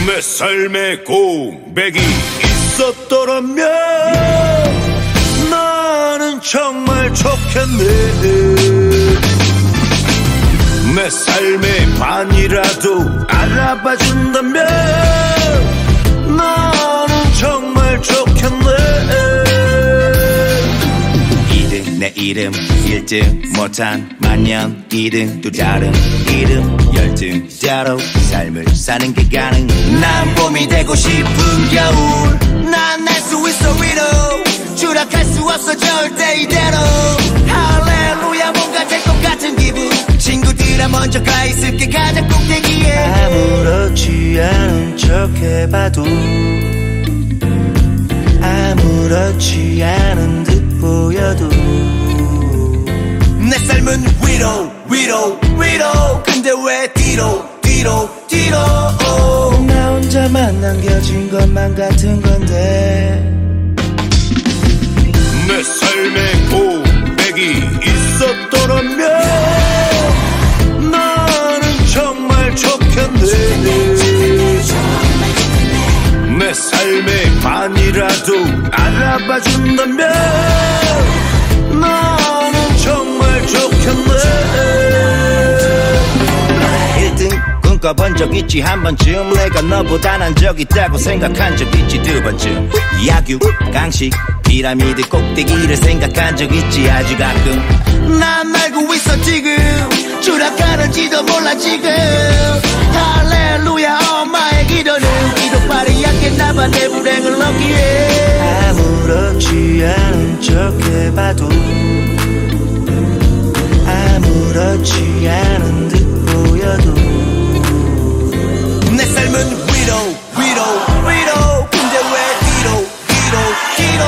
내 삶에 고백이 있었더라면 나는 정말 좋겠네. 내 삶의 반이라도 알아봐준다면 나는 정말 좋겠네. 내 이름 1등 못한 만년 2등 또 다른 이름 10등자로 삶을 사는 게 가능. 난 봄이 되고 싶은 겨울. 난 날 수 있어 위로 추락할 수 없어 절대 이대로. 할렐루야 뭔가 될 것 같은 기분. 친구들아 먼저 가 있을게 가장 꼭대기에. 아무렇지 않은 척 해봐도 아무렇지 않은 듯 보여도 내 삶은 위로 위로 위로. 근데 왜 뒤로 뒤로 뒤로. 나 혼자만 남겨진 것만 같은 건데. 내 삶에 고백이 있었더라면 나는 정말 좋겠네. 내 삶의 반이라도 알아봐준다면 나는 정말 좋겠네. 1등 꿈꿔본 적 있지 한 번쯤. 내가 너보다 난 적 있다고 생각한 적 있지 두 번쯤. 야규 강식 피라미드 꼭대기를 생각한 적 있지 아주 가끔. 난 알고 있어 지금 추락하는지도 몰라 지금. 할렐루야 엄마의 기도는 기도팔이 약했나봐 내 불행을 넘기에. 아무렇지 않은 척 해봐도 아무렇지 않은 듯 보여도 내 삶은 위로 위로 위로. 근데 왜 뒤로 뒤로 뒤로.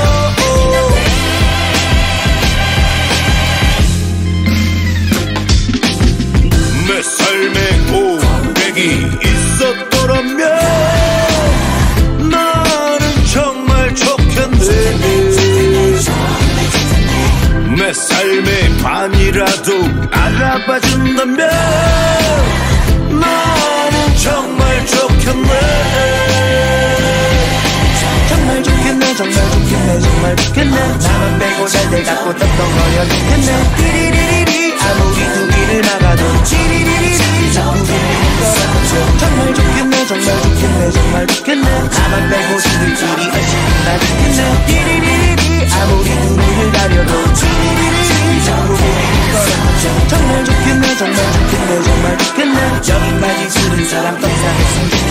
내 삶에 고백이 있었더라면 나는 정말 좋겠네. 내 삶의 반이라도 알아봐준다면 나는 정말 좋겠네. 정말 좋겠네 정말 좋겠네 정말 좋겠네. 나만 빼고 잘 갖고 떡덩어려 좋겠네. 띠리리리리 아무리 두 길을 막아도 찌리리리리 자꾸 정말 좋겠네 정말 좋겠네 정말 좋겠네. 나만 빼고 지들끼리 열심히 나 좋겠네. 띠리리리리 아무리 두 길을 가려도 찌리리리리 자꾸 정말 좋겠네 정말 좋겠네 정말 좋겠네. 여기까지 들은 사람 떡상했으면 좋겠네.